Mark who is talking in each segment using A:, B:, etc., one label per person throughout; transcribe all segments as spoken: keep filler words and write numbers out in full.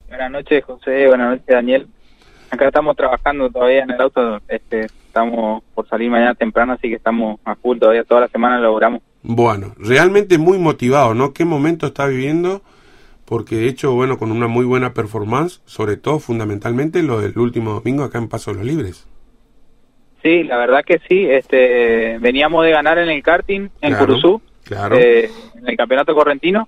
A: Buenas noches, José. Buenas noches, Daniel. Acá estamos trabajando todavía en el auto. Este, estamos por salir mañana temprano, así que estamos a full todavía. Toda la semana laburamos.
B: Bueno, realmente muy motivado, ¿no? ¿Qué momento está viviendo? Porque de hecho, bueno, con una muy buena performance, sobre todo fundamentalmente lo del último domingo acá en Paso de los Libres.
A: Sí, la verdad que sí. Este, veníamos de ganar en el karting en
B: Claro,
A: Curuzú,
B: claro.
A: eh, en el campeonato correntino.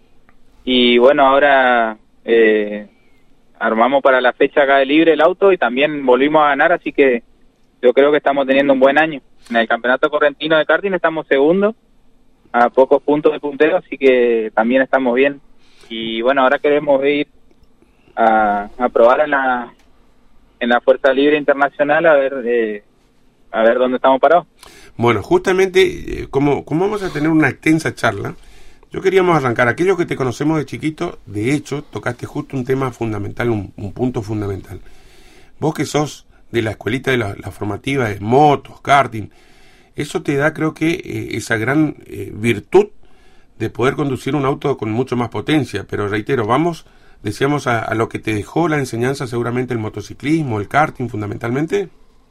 A: Y bueno, ahora eh, armamos para la fecha acá de libre el auto y también volvimos a ganar, así que yo creo que estamos teniendo un buen año. En el campeonato correntino de karting estamos segundos, a pocos puntos de puntero, así que también estamos bien. Y bueno, ahora queremos ir a, a probar en la en la Fuerza Libre Internacional a ver eh, a ver dónde estamos parados.
B: Bueno, justamente, eh, como, como vamos a tener una extensa charla, yo queríamos arrancar. Aquellos que te conocemos de chiquito, de hecho, tocaste justo un tema fundamental, un, un punto fundamental. Vos que sos de la escuelita de la, la formativa de motos, karting, eso te da, creo que, eh, esa gran eh, virtud de poder conducir un auto con mucho más potencia. Pero reitero, vamos, decíamos, a, a lo que te dejó la enseñanza seguramente el motociclismo, el karting fundamentalmente.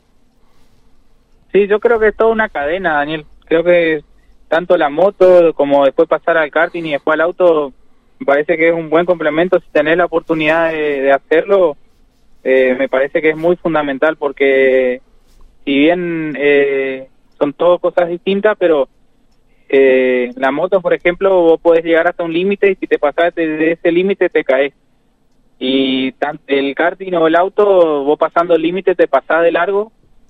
A: Sí, yo creo que es toda una cadena, Daniel. Creo que tanto la moto como después pasar al karting y después al auto, me parece que es un buen complemento. Si tenés la oportunidad de, de hacerlo, eh, me parece que es muy fundamental, porque si bien eh, son todas cosas distintas, pero eh, la moto, por ejemplo, vos podés llegar hasta un límite y si te pasás de ese límite te caes. Y tan, el karting o el auto, vos pasando el límite te pasás de largo,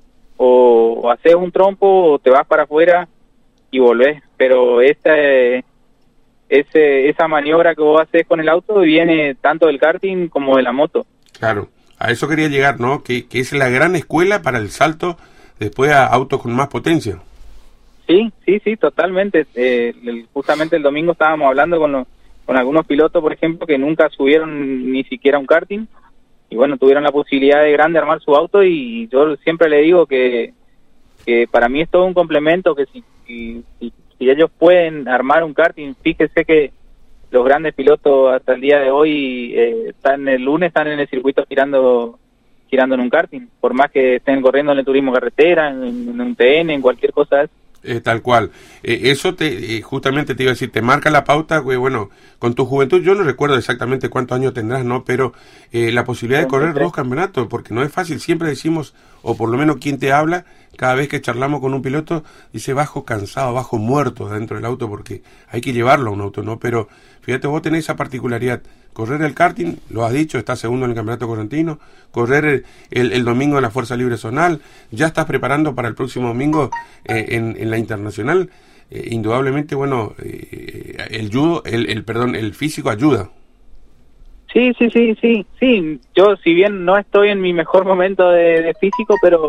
A: o, o haces un trompo o te vas para afuera y volvés. Pero esta, eh, ese, esa maniobra que vos haces con el auto viene tanto del karting como de la moto.
B: Claro, a eso quería llegar, ¿no? Que, que es la gran escuela para el salto después a autos con más potencia.
A: Sí, sí, sí, totalmente. Eh, el, justamente el domingo estábamos hablando con, los, con algunos pilotos, por ejemplo, que nunca subieron ni siquiera un karting, y bueno, tuvieron la posibilidad de grande armar su auto, y yo siempre le digo que, que para mí es todo un complemento, que si, si, si, si ellos pueden armar un karting, fíjese que los grandes pilotos hasta el día de hoy eh, están el lunes, están en el circuito girando girando en un karting, por más que estén corriendo en el turismo carretera, en, en un T N, en cualquier cosa.
B: Eh, tal cual. Eh, eso te eh, justamente te iba a decir, te marca la pauta, güey, bueno, con tu juventud, yo no recuerdo exactamente cuántos años tendrás, ¿no? Pero eh, la posibilidad de correr dos campeonatos, porque no es fácil, siempre decimos, o por lo menos quien te habla, cada vez que charlamos con un piloto, dice bajo cansado, bajo muerto dentro del auto, porque hay que llevarlo a un auto, ¿no? Pero fíjate, vos tenés esa particularidad, correr el karting, lo has dicho, estás segundo en el campeonato correntino, correr el, el, el domingo en la Fuerza Libre Zonal, ya estás preparando para el próximo domingo eh, en, en la Internacional. Eh, indudablemente, bueno, eh, el judo, el, el perdón, el físico ayuda.
A: Sí, sí, sí, sí, sí. Yo, si bien no estoy en mi mejor momento de, de físico, pero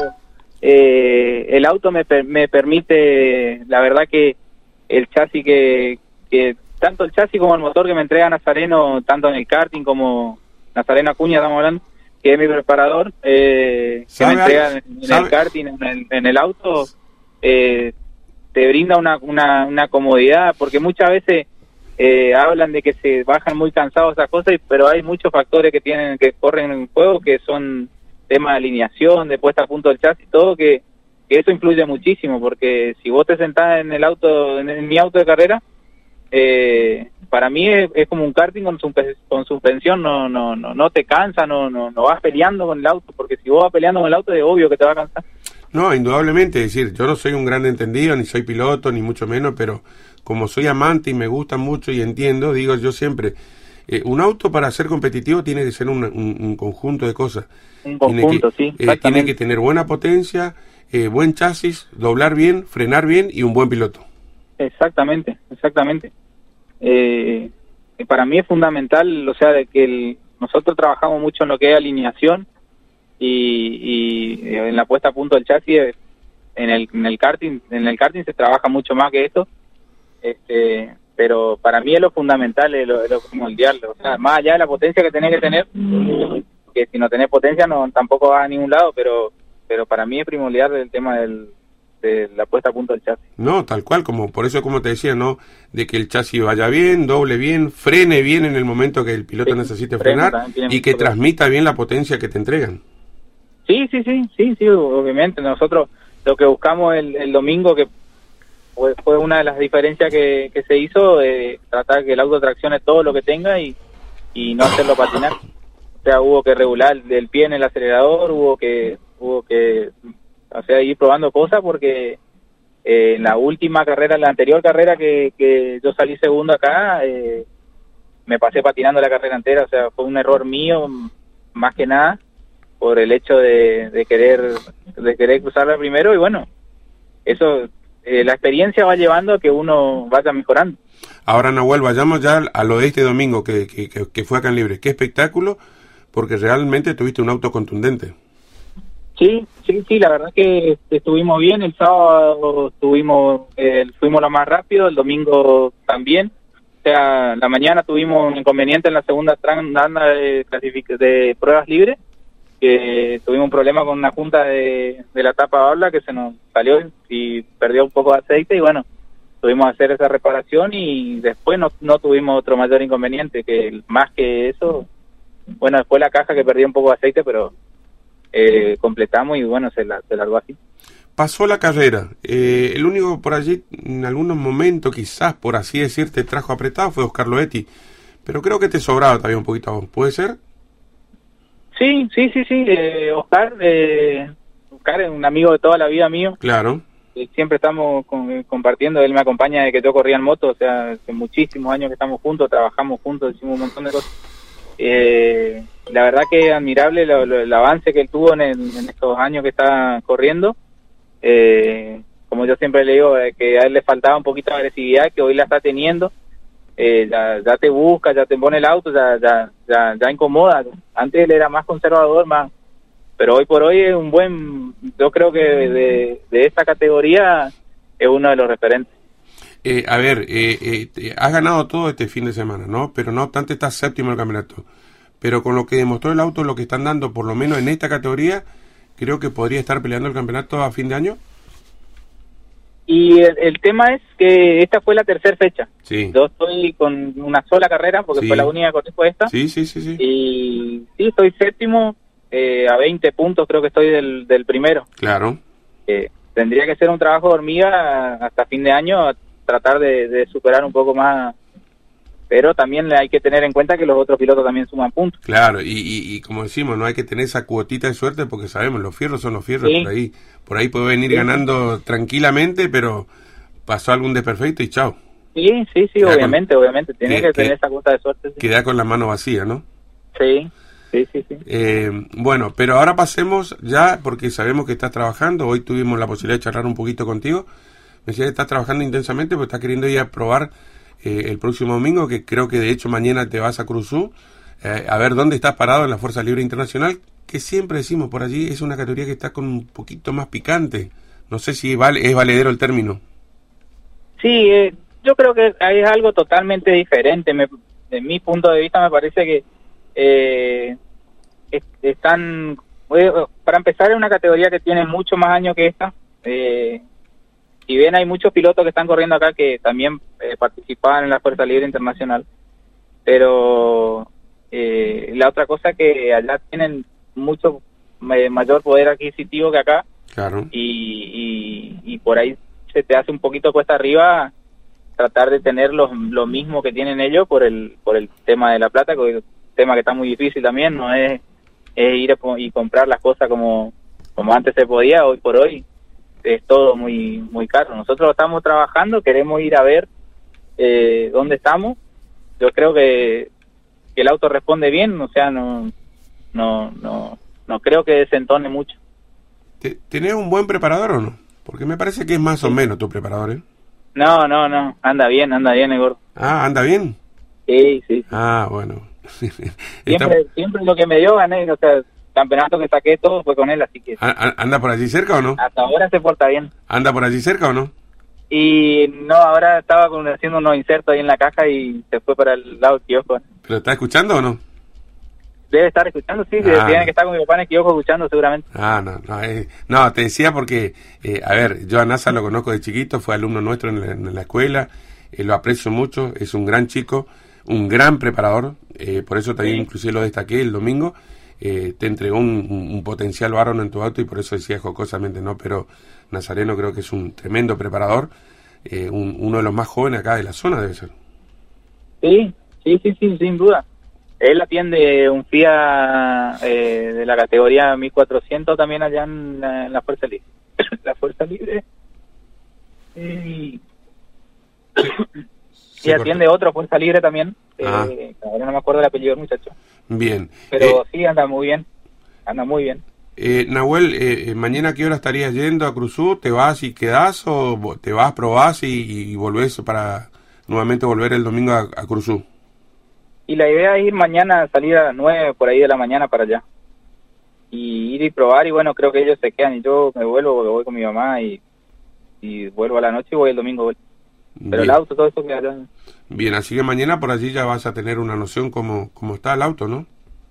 A: eh, el auto me, me permite, la verdad que el chasis que, que tanto el chasis como el motor que me entrega Nazareno, tanto en el karting como Nazareno Acuña, estamos hablando, que es mi preparador, eh, que me entrega en, en el karting, en el, en el auto, eh, te brinda una, una, una comodidad, porque muchas veces eh, hablan de que se bajan muy cansados esas cosas, pero hay muchos factores que tienen que corren en el juego, que son temas de alineación, de puesta a punto del chasis, todo, que, que eso influye muchísimo, porque si vos te sentás en el auto, en, en mi auto de carrera, Eh, para mí es, es como un karting con, con suspensión, no no no no te cansa, no no no vas peleando con el auto, porque si vos vas peleando con el auto es obvio que te va a cansar.
B: No, indudablemente, es decir, yo no soy un gran entendido, ni soy piloto, ni mucho menos, pero como soy amante y me gusta mucho y entiendo, digo yo siempre, eh, un auto para ser competitivo tiene que ser un, un, un conjunto de cosas.
A: Un conjunto,
B: tiene que,
A: sí,
B: eh, tiene que tener buena potencia, eh, buen chasis, doblar bien, frenar bien y un buen piloto.
A: Exactamente, exactamente. Eh, para mí es fundamental, o sea, de que el, nosotros trabajamos mucho en lo que es alineación y, y en la puesta a punto del chasis. En el, en el karting, en el karting se trabaja mucho más que esto, este, pero para mí es lo fundamental, es lo, es lo primordial, o sea, más allá de la potencia que tenés que tener, que si no tenés potencia no tampoco vas a ningún lado, pero pero para mí es primordial el tema del de la puesta a punto del chasis.
B: No, tal cual, como por eso como te decía, ¿no? De que el chasis vaya bien, doble bien, frene bien en el momento que el piloto sí, necesite frenar y que transmita bien la potencia que te entregan.
A: Sí, sí, sí, sí, sí, obviamente. Nosotros lo que buscamos el, el domingo, que fue, fue una de las diferencias que, que se hizo, eh, tratar que el auto traccione todo lo que tenga y, y no hacerlo patinar. O sea, hubo que regular el pie en el acelerador, hubo que, hubo que, o sea, ir probando cosas porque eh, en la última carrera, en la anterior carrera que, que yo salí segundo acá, eh, me pasé patinando la carrera entera, o sea, fue un error mío, más que nada, por el hecho de, de querer de querer cruzarla primero, y bueno, eso, eh, la experiencia va llevando a que uno vaya mejorando.
B: Ahora, Nahuel, vayamos ya a lo de este domingo que, que, que fue acá en Libre. Qué espectáculo, porque realmente tuviste un auto contundente.
A: Sí, sí, sí, la verdad que estuvimos bien. El sábado estuvimos, eh, fuimos lo más rápido, el domingo también. O sea, la mañana tuvimos un inconveniente en la segunda tanda de, clasific- de pruebas libres, que tuvimos un problema con una junta de, de la tapa habla que se nos salió y perdió un poco de aceite, y bueno, tuvimos que hacer esa reparación y después no, no tuvimos otro mayor inconveniente, que más que eso, bueno, después la caja que perdió un poco de aceite, pero eh, completamos y bueno, se, la, se largó así.
B: Pasó la carrera, eh, el único por allí, en algunos momentos quizás, por así decir, te trajo apretado fue Oscar Loetti, pero creo que te sobraba todavía un poquito a vos, ¿puede ser?
A: Sí, sí, sí, sí, eh, Oscar, eh, Oscar es un amigo de toda la vida mío.
B: Claro.
A: Eh, siempre estamos con, compartiendo, él me acompaña desde que yo corría en moto, o sea, hace muchísimos años que estamos juntos, trabajamos juntos, hicimos un montón de cosas. Eh, la verdad que es admirable lo, lo, el avance que él tuvo en, el, en estos años que está corriendo. Eh, como yo siempre le digo, eh, que a él le faltaba un poquito de agresividad, que hoy la está teniendo. Eh, ya, ya te busca, ya te pone el auto, ya, ya, ya, ya incomoda. Antes él era más conservador, más, pero hoy por hoy es un buen, yo creo que de, de esta categoría es uno de los referentes.
B: Eh, a ver, eh, eh, has ganado todo este fin de semana, ¿no? Pero no obstante estás séptimo en el campeonato. Pero con lo que demostró el auto, lo que están dando, por lo menos en esta categoría, creo que podría estar peleando el campeonato a fin de año.
A: Y el, el tema es que esta fue la tercera fecha.
B: Sí.
A: Yo estoy con una sola carrera, porque
B: sí.
A: fue la única que fue esta.
B: Sí, sí, sí, sí.
A: Y sí, estoy séptimo, eh, a veinte puntos creo que estoy del, del primero.
B: Claro.
A: Eh, tendría que ser un trabajo de hormiga hasta fin de año, tratar de, de superar un poco más, pero también hay que tener en cuenta que los otros pilotos también suman puntos.
B: Claro, y, y, y como decimos, no hay que tener esa cuotita de suerte, porque sabemos, los fierros son los fierros, sí. por ahí por ahí puede venir sí. ganando tranquilamente, pero pasó algún desperfecto y chao.
A: Sí, sí, sí, queda obviamente, con, obviamente, tiene que, que tener
B: que,
A: esa cuota de suerte. Sí.
B: Queda con la mano vacía, ¿no?
A: Sí, sí, sí. sí.
B: Eh, bueno, pero ahora pasemos ya, porque sabemos que estás trabajando, hoy tuvimos la posibilidad de charlar un poquito contigo, me decía que estás trabajando intensamente, porque estás queriendo ir a probar eh, el próximo domingo, que creo que de hecho mañana te vas a Cruzú, eh, a ver dónde estás parado en la Fuerza Libre Internacional, que siempre decimos por allí, es una categoría que está con un poquito más picante. No sé si vale, es valedero el término.
A: Sí, eh, yo creo que es algo totalmente diferente. Me, de mi punto de vista me parece que eh, es, están, eh, para empezar, es una categoría que tiene mucho más años que esta. Eh, si bien hay muchos pilotos que están corriendo acá que también eh, participaban en la Fuerza Libre Internacional, pero eh, la otra cosa es que allá tienen mucho eh, mayor poder adquisitivo que acá.
B: Claro.
A: Y, y, y por ahí se te hace un poquito cuesta arriba tratar de tener lo, lo mismo que tienen ellos por el por el tema de la plata, que es un tema que está muy difícil también, no es, es ir y comprar las cosas como, como antes se podía. Hoy por hoy es todo muy muy caro. Nosotros estamos trabajando, queremos ir a ver eh, dónde estamos. Yo creo que, que el auto responde bien, o sea, no no no no creo que desentone mucho.
B: ¿Tenés un buen preparador o no? Porque me parece que es más sí. o menos tu preparador, ¿eh?
A: No, no, no, anda bien, anda bien el gordo.
B: Ah, ¿anda bien?
A: Sí, sí. sí.
B: Ah, bueno.
A: siempre, Está... siempre lo que me dio gané, o sea, el campeonato que saqué todo fue con él, así que...
B: ¿Anda por allí cerca o no?
A: Hasta ahora se porta bien.
B: ¿Anda por allí cerca o no?
A: Y no, ahora estaba con, haciendo unos insertos ahí en la caja y se fue para el lado del kiosco.
B: ¿Pero está escuchando o no?
A: debe estar escuchando, sí,
B: Ah,
A: tiene
B: no.
A: que estar con mi papá en equivoco escuchando seguramente.
B: Ah, no, no, eh, no, te decía porque, eh, a ver, yo a Nasa lo conozco de chiquito, fue alumno nuestro en la, en la escuela, eh, lo aprecio mucho, es un gran chico, un gran preparador, eh, por eso también
A: Sí.
B: inclusive lo destaqué el domingo, eh, te entregó un, un, un potencial varón en tu auto y por eso decía jocosamente, no, pero Nazareno creo que es un tremendo preparador, eh, un, uno de los más jóvenes acá de la zona debe ser.
A: Sí, sí, sí, sí, sin duda. Él atiende un F I A eh, de la categoría mil cuatrocientos también allá en la, en la Fuerza Libre. la Fuerza Libre. Y, y atiende otro Fuerza Libre también.
B: Ah.
A: Eh, ahora no me acuerdo el apellido del muchacho.
B: Bien.
A: Pero
B: Eh,
A: sí, anda muy bien. Anda muy bien.
B: Eh, Nahuel, eh, eh, ¿mañana a qué hora estarías yendo a Cruzú? ¿Te vas y quedás o vo- te vas, probás y, y volvés para nuevamente volver el domingo a, a Cruzú?
A: Y la idea es ir mañana, salir a las nueve por ahí de la mañana para allá. Y ir y probar, y bueno, creo que ellos se quedan y yo me vuelvo, porque voy con mi mamá y, y vuelvo a la noche y voy el domingo. Voy. Pero
B: Bien,
A: el auto, todo eso queda allá.
B: bien, así que mañana por allí ya vas a tener una noción cómo, cómo está el auto, ¿no?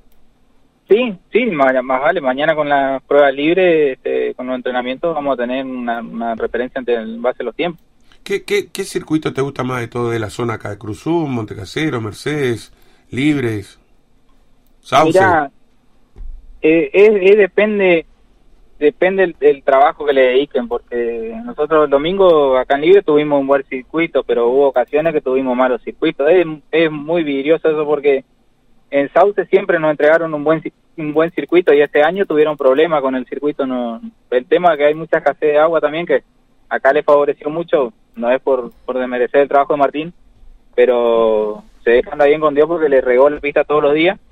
A: Sí, sí, más, más vale. Mañana con la prueba libre, este, con los entrenamientos, vamos a tener una, una referencia ante el base de los tiempos.
B: ¿Qué, qué, ¿Qué circuito te gusta más de todo de la zona acá de Cruzú, Montecasero, Mercedes, Libres, Sauce?
A: Mira, eh, es, es depende depende del, del trabajo que le dediquen, porque nosotros el domingo acá en Libre tuvimos un buen circuito, pero hubo ocasiones que tuvimos malos circuitos. Es, es muy vidrioso eso, porque en Sauce siempre nos entregaron un buen un buen circuito y este año tuvieron problemas con el circuito. No, el tema es que hay mucha escasez de agua también, que acá le favoreció mucho, no es por, por desmerecer el trabajo de Martín, pero se dejan bien con Dios porque le regó la pista todos los días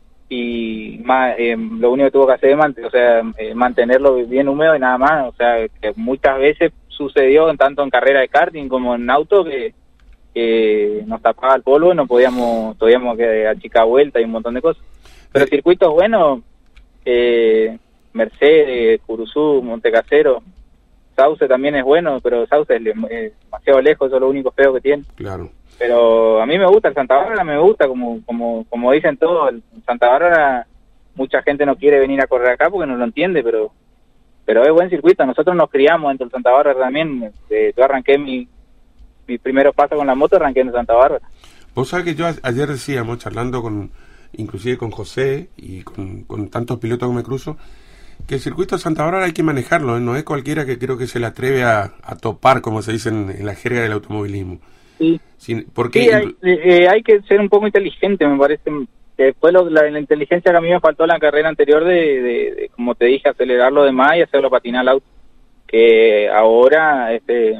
A: y más, eh, lo único que tuvo que hacer es mant o sea, eh, mantenerlo bien húmedo y nada más. O sea, que muchas veces sucedió, en tanto en carrera de karting como en auto, que que nos tapaba el polvo y no podíamos, todavía que achicar vuelta y un montón de cosas. Pero circuitos buenos, eh, Mercedes, Curuzú, Montecasero, Sauce también es bueno, pero Sauce es, es demasiado lejos, eso es lo único feo que tiene.
B: Claro.
A: Pero a mí me gusta, el Santa Bárbara me gusta, como como como dicen todos, el Santa Bárbara, mucha gente no quiere venir a correr acá porque no lo entiende, pero pero es buen circuito. Nosotros nos criamos dentro del Santa Bárbara también. Eh, yo arranqué mi mi primeros pasos con la moto, arranqué en Santa Bárbara.
B: Vos sabés que yo a- ayer decíamos, charlando con, inclusive con José y con, con tantos pilotos que me cruzo, que el circuito de Santa Bárbara hay que manejarlo, ¿eh? No es cualquiera que creo que se le atreve a, a topar, como se dice en, en la jerga del automovilismo.
A: Sí,
B: Sin, porque
A: sí hay, eh, hay que ser un poco inteligente, me parece. Que después lo, la, la inteligencia que a mí me faltó en la carrera anterior de, de, de, como te dije, acelerar lo demás y hacerlo patinar al auto. Que ahora, este...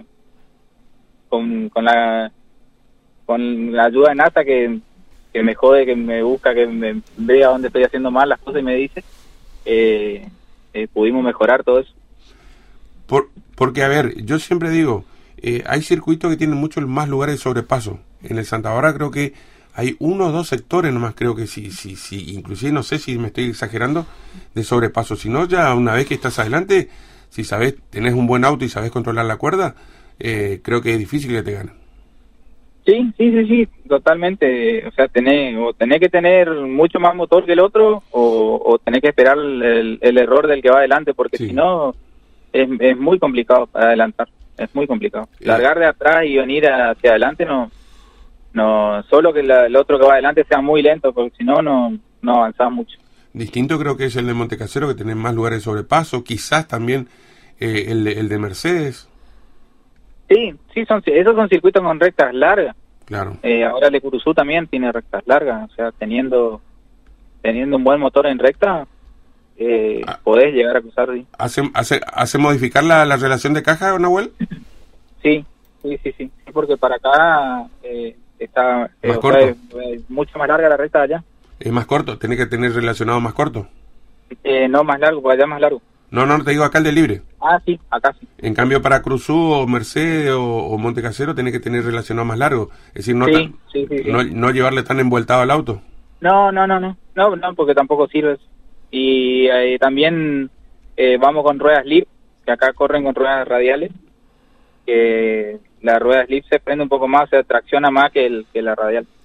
A: con, con la con la ayuda de NASA que, que me jode, que me busca, que me vea dónde estoy haciendo mal las cosas y me dice, eh, eh, pudimos mejorar todo eso.
B: Por, porque, a ver, yo siempre digo, eh, hay circuitos que tienen muchos más lugares de sobrepaso. En el Santa Bárbara creo que hay uno o dos sectores nomás, creo que sí, sí, sí, inclusive no sé si me estoy exagerando, de sobrepaso. Si no, ya una vez que estás adelante, si sabes, tenés un buen auto y sabes controlar la cuerda, eh, creo que es difícil que te ganen.
A: Sí, sí, sí, sí, totalmente. O sea, tenés, o tenés que tener mucho más motor que el otro, o, o tenés que esperar el, el error del que va adelante, porque
B: Sí.
A: si no, es, es muy complicado para adelantar. Es muy complicado.
B: Eh.
A: Largar de atrás y venir hacia adelante, no, no, solo que la, el otro que va adelante sea muy lento, porque si no, no, no avanzás mucho.
B: Distinto creo que es el de Montecasero, que tiene más lugares de sobrepaso, quizás también eh, el, de, el de Mercedes.
A: Sí, sí, son, esos son circuitos con rectas largas.
B: Claro.
A: Eh, ahora el de Curuzú también tiene rectas largas, o sea, teniendo teniendo un buen motor en recta, eh,
B: Ah.
A: podés llegar a cruzar. Sí,
B: ¿Hace, hace, hace modificar la, la relación de caja, Nahuel?
A: sí, sí, sí, sí, porque para acá eh, está eh,
B: Más
A: o
B: corto.
A: sea, es, es mucho más larga la recta de allá.
B: Es más corto, tiene que tener relacionado más corto.
A: Eh, no más largo, porque allá es más largo.
B: No, no, te digo acá el de libre.
A: Ah, sí, acá sí.
B: En cambio, para Cruzú o Mercedes o, o Montecasero tiene que tener relacionado más largo. Es decir, no,
A: Sí,
B: tan-
A: sí, sí, sí.
B: no, no llevarle tan envueltado al auto.
A: No, no, no, no, no, no, porque tampoco sirve eso. Y eh, también eh, vamos con ruedas slip, que acá corren con ruedas radiales, que la rueda slip se prende un poco más, se tracciona más que, el, que la radial.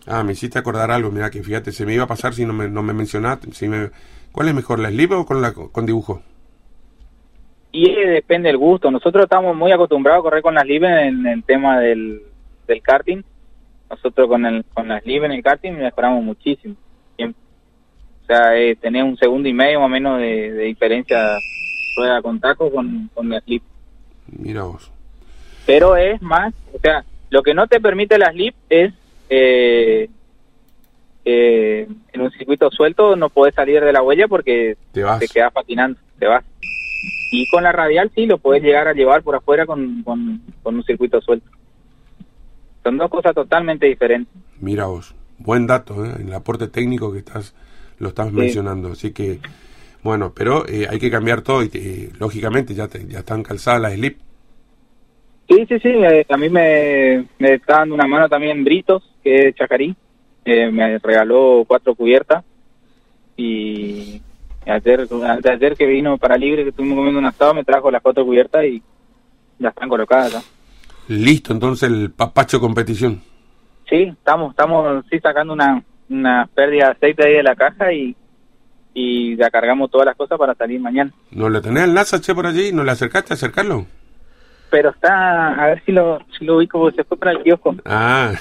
B: Ah, me hiciste acordar algo, mira que fíjate, se me iba a pasar si no me, no me mencionaste. Si me, ¿cuál es mejor, la slip o con, la, con dibujo?
A: Y eh, depende del gusto. Nosotros estamos muy acostumbrados a correr con las slip en el tema del, del karting. Nosotros con el con las slip en el karting mejoramos muchísimo. Siempre. O sea, eh, tenés un segundo y medio más o menos de, de diferencia rueda con taco con, con la slip.
B: Mira vos.
A: Pero es más, o sea, lo que no te permite la slip es eh, eh, en un circuito suelto no podés salir de la huella porque
B: te, vas.
A: te quedas patinando, te vas. Y con la radial sí lo podés llegar a llevar por afuera con, con, con un circuito suelto. Son dos cosas totalmente diferentes.
B: Mira vos, buen dato, ¿eh? El aporte técnico que estás lo estás sí. mencionando, así que bueno, pero eh, hay que cambiar todo y eh, lógicamente ya te, ya están calzadas las slip.
A: Sí, sí, sí, eh, a mí me, me está dando una mano también Britos, que es Chacarí, eh, me regaló cuatro cubiertas y ayer, ayer que vino para libre, que estuvimos comiendo un asado, me trajo las cuatro cubiertas y ya están colocadas ya.
B: Listo, entonces el papacho competición.
A: Sí, estamos estamos sí sacando una, una pérdida de aceite ahí de la caja y y ya cargamos todas las cosas para salir mañana.
B: ¿No le tenés el NASA, che, por allí? ¿No le acercaste a acercarlo?
A: Pero está, a ver si lo si lo ubico, porque se fue para el kiosco.
B: Ah.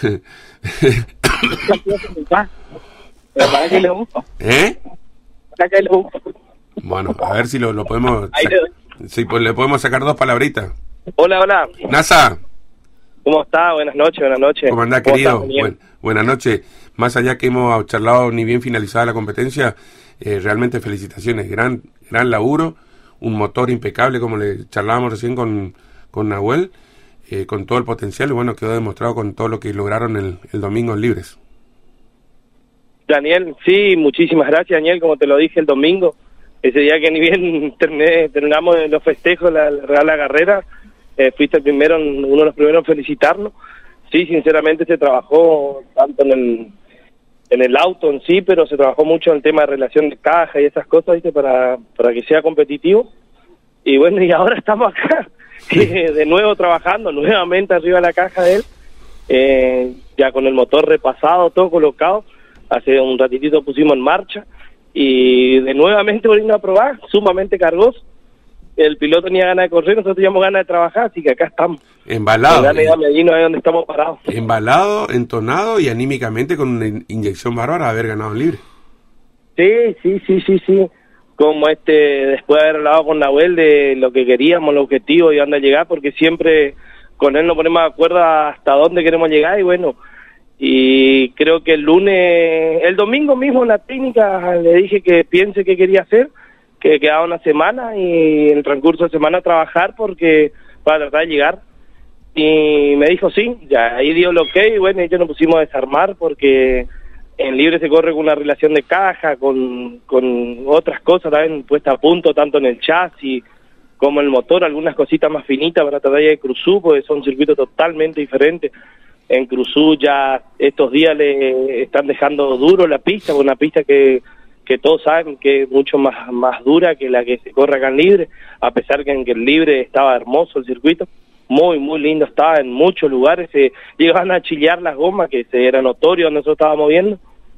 A: Pero para que lo busco.
B: ¿Eh?
A: Para que lo busco.
B: Bueno, a ver si lo, lo podemos... Sí, pues le podemos sacar dos palabritas.
C: Hola, hola.
B: NASA.
C: ¿Cómo está? Buenas noches, buenas noches.
B: ¿Cómo andás, querido? Buen, buenas noches. Más allá que hemos charlado ni bien finalizada la competencia, eh, realmente felicitaciones. Gran gran laburo, un motor impecable, como le charlábamos recién con... con Nahuel, eh, con todo el potencial, y bueno, quedó demostrado con todo lo que lograron el, el domingo en Libres.
C: Daniel, sí, muchísimas gracias, Daniel, como te lo dije el domingo, ese día que ni bien terminé, terminamos los festejos, la, la, la carrera, eh, fuiste el primero, uno de los primeros en felicitarlo. Sí, sinceramente se trabajó tanto en el, en el auto en sí, pero se trabajó mucho en el tema de relación de caja y esas cosas, ¿viste? Para, para que sea competitivo. Y bueno, y ahora estamos acá. De nuevo trabajando, nuevamente arriba de la caja de él, eh, ya con el motor repasado, todo colocado, hace un ratitito pusimos en marcha, y de nuevamente volviendo a probar, sumamente cargoso, el piloto tenía ganas de correr, nosotros teníamos ganas de trabajar, así que acá estamos.
B: Embalado.
C: Dale, dame allí, no es donde estamos parados.
B: Embalado, entonado y anímicamente con una inyección bárbara de haber ganado libre.
C: Sí, sí, sí, sí, sí. Como este, después de haber hablado con Nahuel de lo que queríamos, el objetivo y dónde llegar, porque siempre con él nos ponemos de acuerdo hasta dónde queremos llegar, y bueno, y creo que el lunes, el domingo mismo en la técnica le dije que piense qué quería hacer, que quedaba una semana y en el transcurso de semana trabajar porque para tratar de llegar, y me dijo sí, ya ahí dio el ok, y bueno, ellos nos pusimos a desarmar porque... En libre se corre con una relación de caja, con, con otras cosas también puestas a punto, tanto en el chasis como en el motor, algunas cositas más finitas para tratar de Cruzú, porque son circuitos totalmente diferentes. En Cruzú ya estos días le están dejando duro la pista, una pista que, que todos saben que es mucho más, más dura que la que se corre acá en libre, a pesar que en que el libre estaba hermoso el circuito. Muy, muy lindo, estaba en muchos lugares, se llegaban a chillar las gomas, que se era notorio donde nosotros estábamos viendo.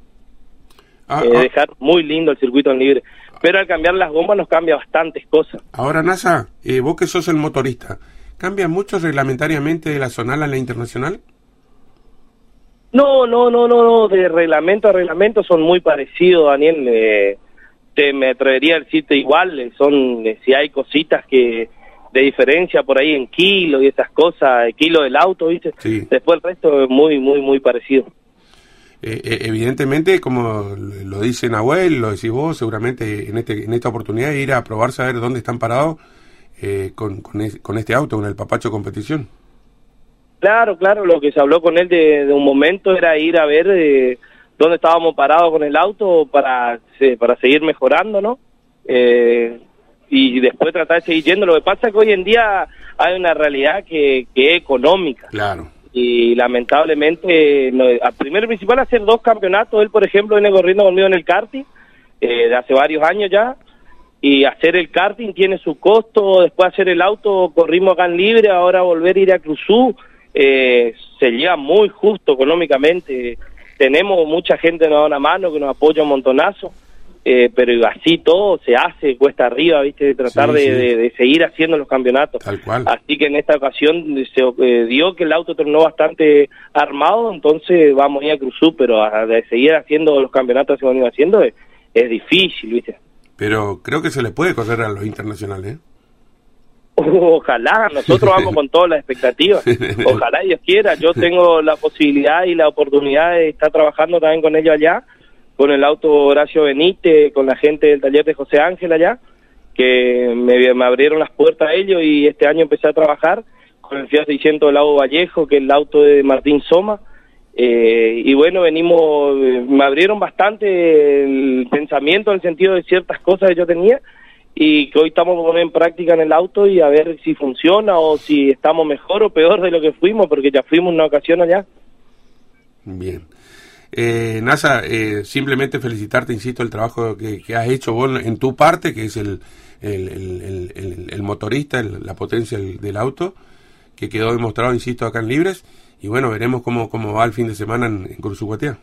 B: Ah,
C: eh,
B: ah.
C: Dejar muy lindo el circuito en libre, pero al cambiar las gomas nos cambia bastantes cosas.
B: Ahora, NASA, eh, vos que sos el motorista, ¿cambia mucho reglamentariamente de la zonal a la internacional?
C: No, no, no, no, no, de reglamento a reglamento son muy parecidos, Daniel, eh, te me atrevería a decirte igual, eh, son, eh, si hay cositas que de diferencia por ahí en kilo y esas cosas, el kilo del auto, ¿viste?
B: Sí.
C: Después el resto es muy, muy, muy parecido.
B: Eh, eh, evidentemente, como lo dice Nahuel, lo decís vos, seguramente en este en esta oportunidad ir a probar, saber dónde están parados eh, con, con, es, con este auto, con el Papacho Competición.
C: Claro, claro, lo que se habló con él de, de un momento era ir a ver eh, dónde estábamos parados con el auto para, eh, para seguir mejorando, ¿no? Eh, y después tratar de seguir yendo. Lo que pasa es que hoy en día hay una realidad que, que es económica.
B: Claro.
C: Y lamentablemente, no, al primer principal hacer dos campeonatos, él por ejemplo viene corriendo conmigo en el karting, eh, de hace varios años ya, y hacer el karting tiene su costo, después hacer el auto, corrimos acá en libre, ahora volver a ir a Cruzú, eh, se llega muy justo económicamente, tenemos mucha gente que nos da una mano, que nos apoya un montonazo, eh, pero así todo se hace cuesta arriba, ¿viste? De tratar sí, de, sí. De, de seguir haciendo los campeonatos.
B: Tal cual.
C: Así que en esta ocasión se eh, dio que el auto terminó bastante armado, entonces vamos a ir a Cruzú, pero a, de seguir haciendo los campeonatos que hemos ido haciendo es, es difícil, ¿viste?
B: Pero creo que se le puede correr a los internacionales, ¿eh?
C: Ojalá, nosotros vamos con todas las expectativas, ojalá Dios quiera. Yo tengo la posibilidad y la oportunidad de estar trabajando también con ellos allá, con el auto Horacio Benítez, con la gente del taller de José Ángel allá, que me, me abrieron las puertas a ellos, y este año empecé a trabajar con el Fiat seiscientos del Lago Vallejo, que es el auto de Martín Soma, eh, y bueno, venimos, me abrieron bastante el pensamiento en el sentido de ciertas cosas que yo tenía, y que hoy estamos poniendo en práctica en el auto y a ver si funciona o si estamos mejor o peor de lo que fuimos, porque ya fuimos una ocasión allá.
B: Bien. Eh, Nasa, eh, simplemente felicitarte, insisto, el trabajo que, que has hecho vos en tu parte, que es el, el, el, el, el, el motorista, el, la potencia del, del auto, que quedó demostrado, insisto, acá en Libres, y bueno, veremos cómo, cómo va el fin de semana en, en Cursuguatía.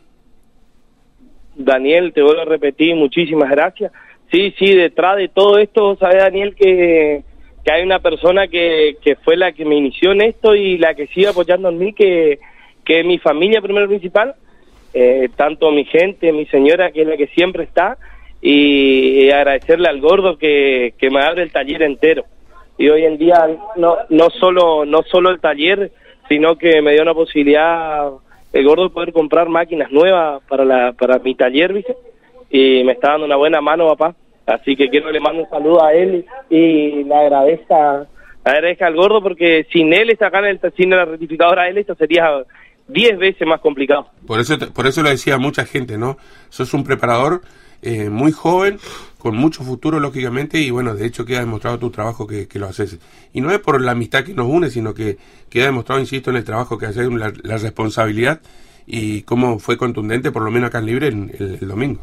C: Daniel, te vuelvo a repetir, muchísimas gracias. Sí, sí, detrás de todo esto, sabes, Daniel, que, que hay una persona que, que fue la que me inició en esto y la que sigue apoyando en mí, que, que es mi familia primero principal, eh, tanto mi gente, mi señora, que es la que siempre está, y agradecerle al gordo que, que me abre el taller entero. Y hoy en día no, no solo, no solo el taller, sino que me dio una posibilidad, el gordo, de poder comprar máquinas nuevas para, la, para mi taller, ¿viste? Y me está dando una buena mano, papá, así que quiero que le mando un saludo a él y le agradezca, agradezca al gordo, porque sin él, esta acá en el, sin la rectificadora, él, esto sería diez veces más complicado.
B: Por eso, por eso lo decía mucha gente, ¿no? Sos un preparador eh, muy joven, con mucho futuro, lógicamente, y bueno, de hecho queda demostrado tu trabajo que, que lo haces. Y no es por la amistad que nos une, sino que queda demostrado, insisto, en el trabajo que haces, la, la responsabilidad, y cómo fue contundente, por lo menos acá en Libre, en, el, el domingo.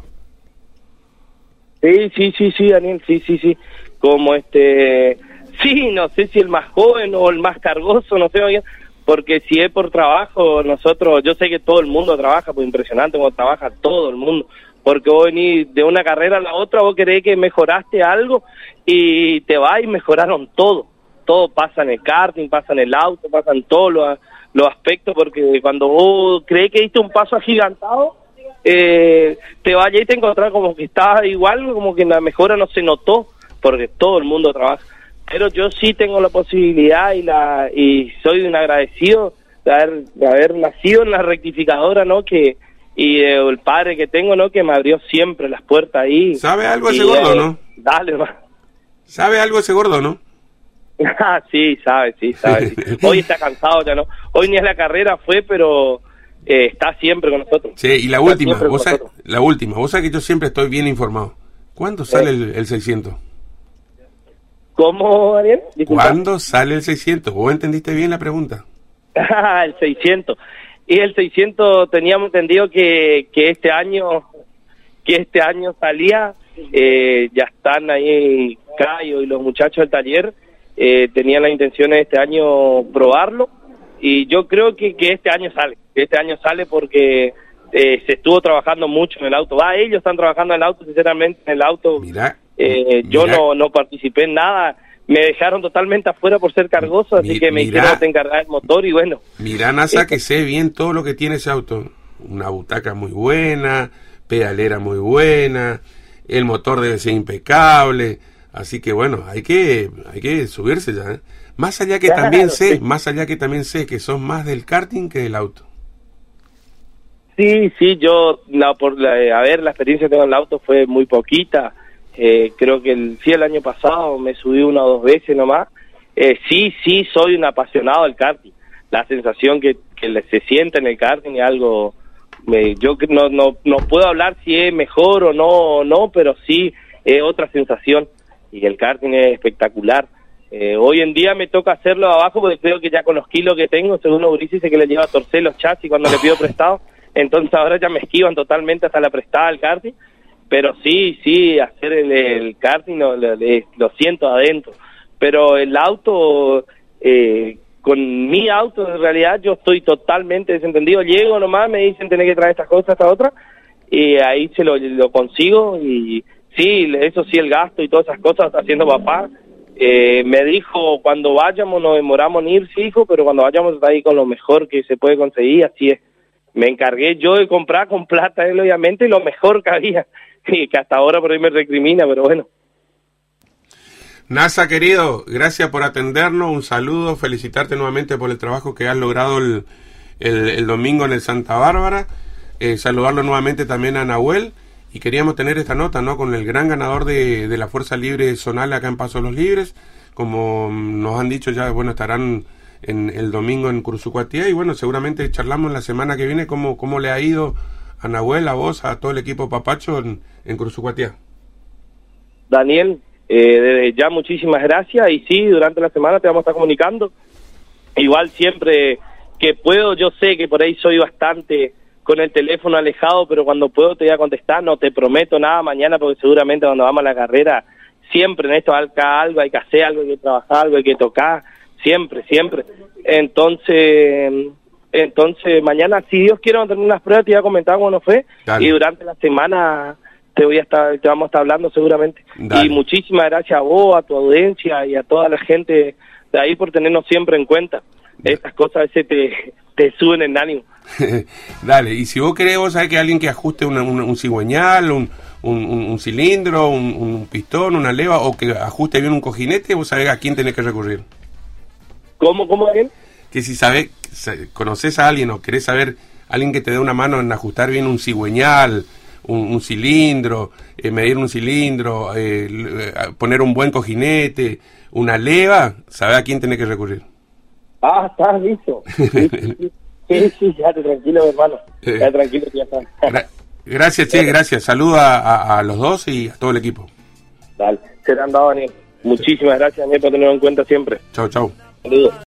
C: Sí, sí, sí, sí, Daniel, sí, sí, sí, como este, sí, no sé si el más joven o el más cargoso, no sé, porque si es por trabajo, nosotros, yo sé que todo el mundo trabaja, pues impresionante como trabaja todo el mundo, porque vos venís de una carrera a la otra, vos creés que mejoraste algo y te vas y mejoraron todo, todo pasa en el karting, pasa en el auto, pasa en todos los, los aspectos, porque cuando vos creés que diste un paso agigantado, Eh, te vayas y te encontrás como que está igual, como que la mejora no se notó, porque todo el mundo trabaja. Pero yo sí tengo la posibilidad y la y soy un agradecido de haber, de haber nacido en la rectificadora, ¿no? Que y eh, el padre que tengo, ¿no? Que me abrió siempre las puertas ahí.
B: ¿Sabe algo ese gordo,
C: eh,
B: no?
C: Dale, va.
B: ¿Sabe algo ese gordo, no?
C: Ah, sí, sabe, sí, sabe. Sí. Hoy está cansado ya, ¿no? Hoy ni es la carrera fue, pero Eh, está siempre con nosotros.
B: Sí, y la última, vos sabés, la última, vos sabés que yo siempre estoy bien informado. ¿Cuándo sale eh. el, el seiscientos?
C: ¿Cómo, Daniel? Disculpa.
B: ¿Cuándo sale el seiscientos? ¿Vos entendiste bien la pregunta?
C: El seiscientos. Y el seiscientos teníamos entendido que, que este año que este año salía, eh, ya están ahí Cayo y los muchachos del taller, eh, tenían la intención de este año probarlo, y yo creo que, que este año sale, que este año sale porque eh, se estuvo trabajando mucho en el auto. Va, ellos están trabajando en el auto, sinceramente, en el auto.
B: Mirá,
C: eh,
B: mirá.
C: Yo no, no participé en nada, me dejaron totalmente afuera por ser cargoso, así Mi, que me
B: mirá,
C: hicieron encargar el motor y bueno.
B: Mirá, Nasa, eh, que sé bien todo lo que tiene ese auto. Una butaca muy buena, pedalera muy buena, el motor debe ser impecable, así que bueno, hay que, hay que subirse ya, ¿eh? Más allá que claro, también sé, sí. más allá que también sé que son más del karting que del auto.
C: Sí, sí, yo, la, por la, a ver, la experiencia que tengo en el auto fue muy poquita. Eh, creo que el, sí, el año pasado me subí una o dos veces nomás. Eh, sí, sí, soy un apasionado del karting. La sensación que, que se siente en el karting es algo... Me, yo no, no, no puedo hablar si es mejor o no, o no, pero sí es otra sensación. Y el karting es espectacular. Eh, hoy en día me toca hacerlo abajo porque creo que ya con los kilos que tengo, según Urice dice que le lleva a torcer los chasis cuando le pido prestado, entonces ahora ya me esquivan totalmente hasta la prestada del karting, pero sí, sí, hacer el, el karting lo, lo, lo siento adentro, pero el auto, eh, con mi auto, en realidad, yo estoy totalmente desentendido. Llego nomás, me dicen tener que traer estas cosas, esta otra, y ahí se lo, lo consigo. Y sí, eso sí, el gasto y todas esas cosas está haciendo papá. Eh, me dijo, cuando vayamos nos demoramos en ir, sí, hijo, pero cuando vayamos está ahí con lo mejor que se puede conseguir, así es. Me encargué yo de comprar con plata, él obviamente, lo mejor que había, y que hasta ahora por ahí me recrimina, pero bueno.
B: Nasa, querido, gracias por atendernos, un saludo, felicitarte nuevamente por el trabajo que has logrado el, el, el domingo en el Santa Bárbara, eh, saludarlo nuevamente también a Nahuel, y queríamos tener esta nota, ¿no?, con el gran ganador de, de la Fuerza Libre Zonal acá en Paso Los Libres, como nos han dicho ya, bueno, estarán en el domingo en Cursucuatía, y bueno, seguramente charlamos la semana que viene cómo, cómo le ha ido a Nahuel, a vos, a todo el equipo Papacho en, en Cursucuatía.
C: Daniel, Eh, desde ya muchísimas gracias, y sí, durante la semana te vamos a estar comunicando. Igual siempre que puedo, yo sé que por ahí soy bastante con el teléfono alejado, pero cuando puedo te voy a contestar. No te prometo nada mañana, porque seguramente cuando vamos a la carrera, siempre en esto acá algo, hay que hacer algo, hay que trabajar algo, hay que tocar, siempre, siempre. Entonces, entonces mañana, si Dios quiere, vamos a tener unas pruebas, te voy a comentar cómo nos fue. Dale. Y durante la semana te voy a estar, te vamos a estar hablando seguramente. Dale. Y muchísimas gracias a vos, a tu audiencia y a toda la gente de ahí por tenernos siempre en cuenta. Dale. Estas cosas a veces te, te suben el ánimo.
B: Dale, y si vos querés, vos sabés que alguien que ajuste una, una, un cigüeñal, un, un, un, un cilindro, un, un pistón, una leva, o que ajuste bien un cojinete, vos sabés a quién tenés que recurrir.
C: ¿Cómo, cómo alguien?
B: Que si sabés, conocés a alguien o querés saber a alguien que te dé una mano en ajustar bien un cigüeñal, Un, un cilindro, eh, medir un cilindro, eh, poner un buen cojinete, una leva, ¿sabe a quién tenés que recurrir?
C: Ah, estás listo. Sí, sí, sí, sí, ya te tranquilo, hermano. Ya tranquilo, ya está.
B: Gra gracias, Che, gracias. Saludos a, a, a los dos y a todo el equipo.
C: Dale, se te han dado, Daniel. Muchísimas gracias, Daniel, por tenerlo en cuenta siempre.
B: Chau, chau.
C: Saludos.